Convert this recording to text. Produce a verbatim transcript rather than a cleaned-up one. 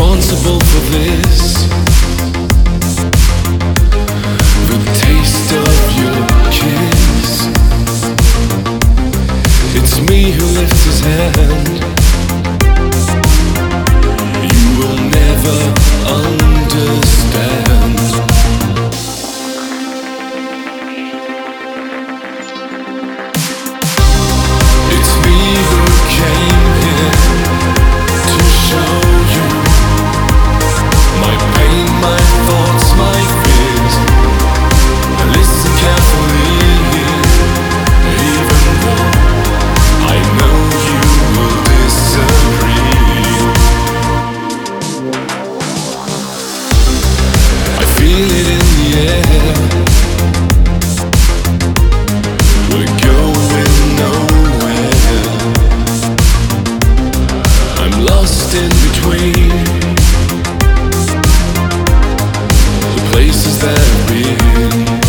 responsible for this. The taste of your kiss. It's me who lifts his hand. You will never understand. It's me who came here to show you my pain, my thoughts, my fears. Listen carefully, even though I know you will disagree. I feel it in the air. We're going nowhere. I'm lost in between the places that I've been.